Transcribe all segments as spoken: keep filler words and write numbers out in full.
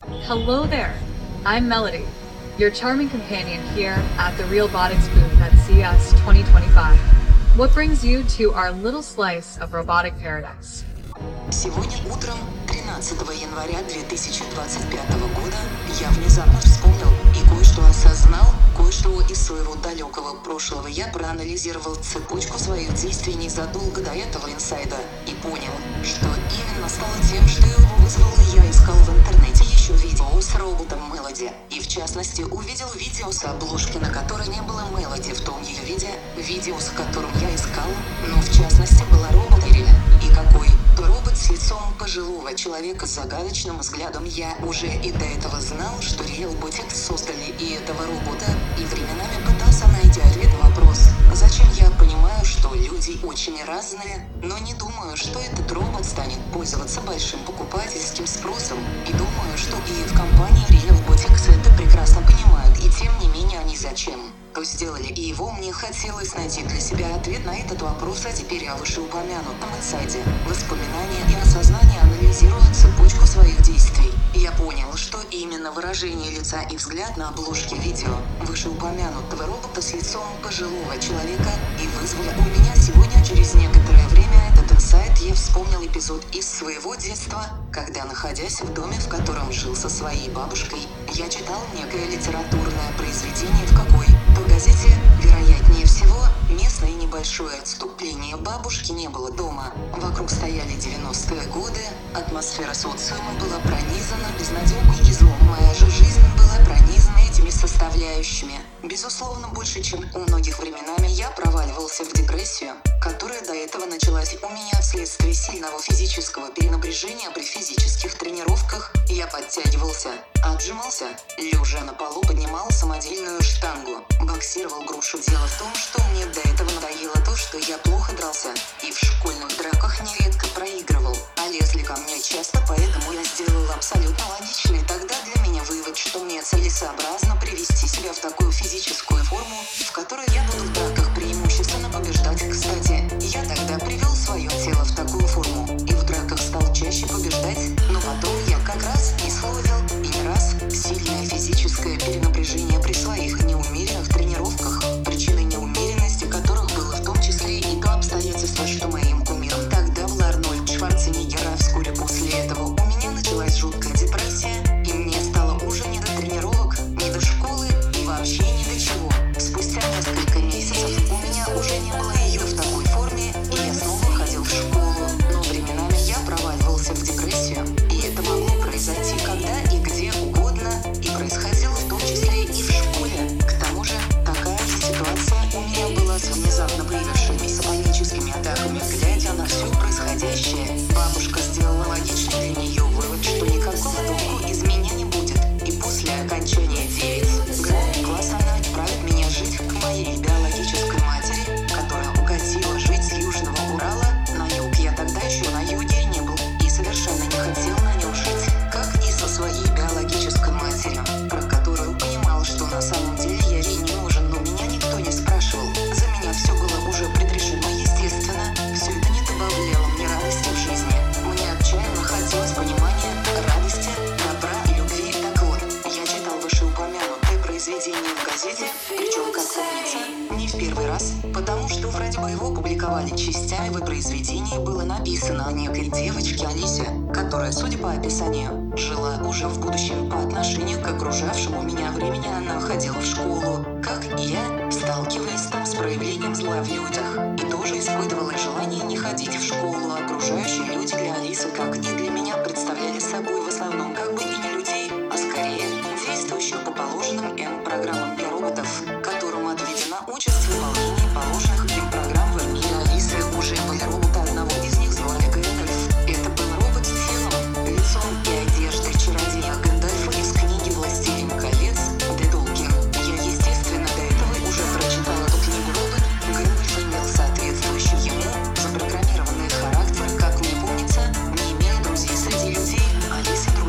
Hello there, I'm Melody, your charming companion here at the Realbotics booth at C E S twenty twenty-five. What brings you to our little slice of robotic paradise? Сегодня утром, тринадцатого января две тысячи двадцать пятого года, я внезапно вспомнил и кое-что осознал, кое-что из своего далекого прошлого. Я проанализировал цепочку своих действий незадолго до этого инсайда и понял, что именно стало тем, что его вызвало. Я искал в интернете еще видео с роботом Мелоди, и в частности увидел видео с обложки, на которой не было Мелоди в том ее виде, видео, с которым я искал, но в частности была робот Ирина. И какой робот с лицом пожилого человека с загадочным взглядом. Я уже и до этого знал, что Realbotics создали и этого робота, и временами пытался найти ответ на вопрос, зачем. Я понимаю, что люди очень разные, но не думаю, что этот робот станет пользоваться большим покупательским спросом. И думаю, что и в компании Realbotics это прекрасно понимают, и тем не менее они зачем то сделали, и его мне хотелось найти для себя ответ на этот вопрос. А теперь о вышеупомянутом инсайде, воспоминания и осознание, анализируя цепочку своих действий. Я понял, что именно выражение лица и взгляд на обложке видео вышеупомянутого робота с лицом пожилого человека и вызвали у меня сегодня. Через некоторое время этот инсайт я вспомнил эпизод из своего детства, когда, находясь в доме, в котором жил со своей бабушкой, я читал некое литературное произведение в какой-то газете. Вероятнее всего, местное небольшое отступление. Бабушки не было дома. Вокруг стояли девяностые годы, атмосфера социума была пронизана безнадегой и злом. Моя же жизнь была пронизана этими составляющими. Безусловно, больше, чем у многих. Временами я проваливался в депрессию, которая до этого началась у меня вследствие сильного физического перенапряжения. При физических тренировках я подтягивался, отжимался, лежа на полу поднимал самодельную штангу, боксировал грушу. Дело в том, что мне до этого надоело то, что я плохо дрался и в школьных драках нередко проигрывал, а лезли ко мне часто, поэтому я сделал абсолютно логичный тогда для меня вывод, что мне целесообразно привести себя в такую физическую форму, в которой я буду в драках преимущественно побеждать. Кстати, я тогда привел свое тело в такую форму и в драках стал чаще побеждать, но потом я как раз иссловил и не раз сильное физическое перенапряжение при своих неумеренных тренировках, причиной неумеренности которых было в том числе и то обстоятельство, что моим кумиром тогда был Арнольд Шварценеггер, а вскоре после этого у меня началась жуткая депрессия, и мне стало уже не до тренировок, не до школы и вообще ни до чего. Спустя несколько месяцев у меня уже не было ее в такой форме, и я снова ходил в школу, но временами я проваливался в депрессию, и это могло произойти когда и где угодно, и происходило в том числе и в школе. К тому же, такая же ситуация у меня была с внезапно появившимися паническими атаками. Глядя на все происходящее, бабушка сделала логичный для нее вывод, что никакого толку из меня не будет, и после окончания девятого класса она отправит меня жить к моей биологической матери, которая угодила жить с Южного Урала на юг. Я тогда еще на юге не был и совершенно не хотел на нем жить, как и со своей биологической матерью, про которую понимал, что на самом деле я ей не нужен, но меня никто не спрашивал. За меня все было уже предрешено, естественно. Все это не добавляло мне радости в жизни. Мне отчаянно хотелось понимания, радости, добра и любви. Так вот, я читал вышеупомянутое произведение в газете, причем, как помнится, не в первый раз, потому что вроде бы его публиковали частями. В произведении было написано о некой девочке Алисе, которая, судя по описанию, жила уже в будущем. По отношению к окружавшему меня времени она ходила в школу, как и я, сталкиваясь там с проявлением зла в людях, и тоже испытывала желание не ходить в школу. Окружающие люди для Алисы, как и для меня, представляли собой в основном как бы и не людей, а скорее действующих по положенным им программам для роботов, которым отведена участь в выполнении положенных им программ. В мире Алисы уже были роботы, одного из них звали Гэндальф. Это был робот с телом, лицом и одеждой чародея Гэндальфа из книги «Властелин колец» де Толкин. Я, естественно, до этого уже прочитал эту книгу. Робот Гэндальф имел соответствующий ему запрограммированный характер, как мне помнится, не имел друзей среди людей. Алиса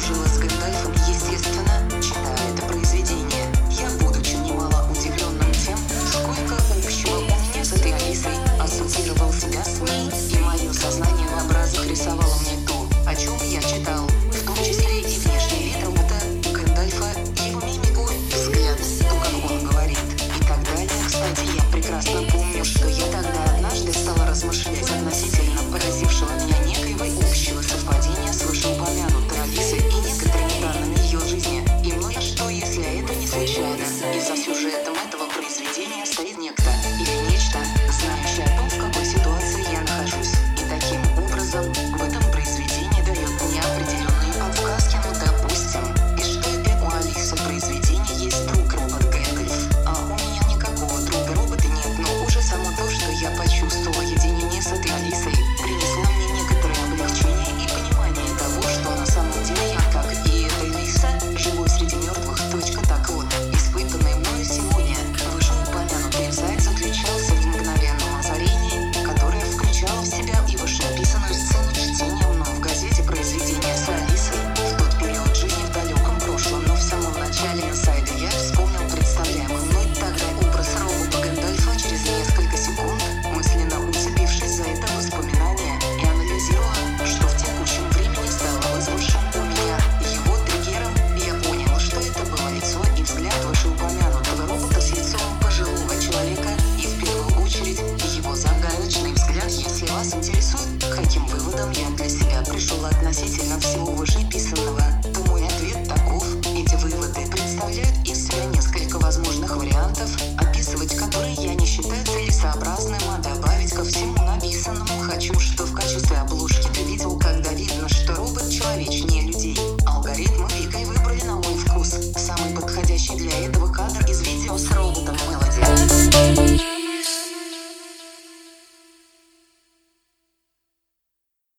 касательно всего вышеописанного, то мой ответ таков. Эти выводы представляют из себя несколько возможных вариантов, описывать которые я не считаю целесообразным, а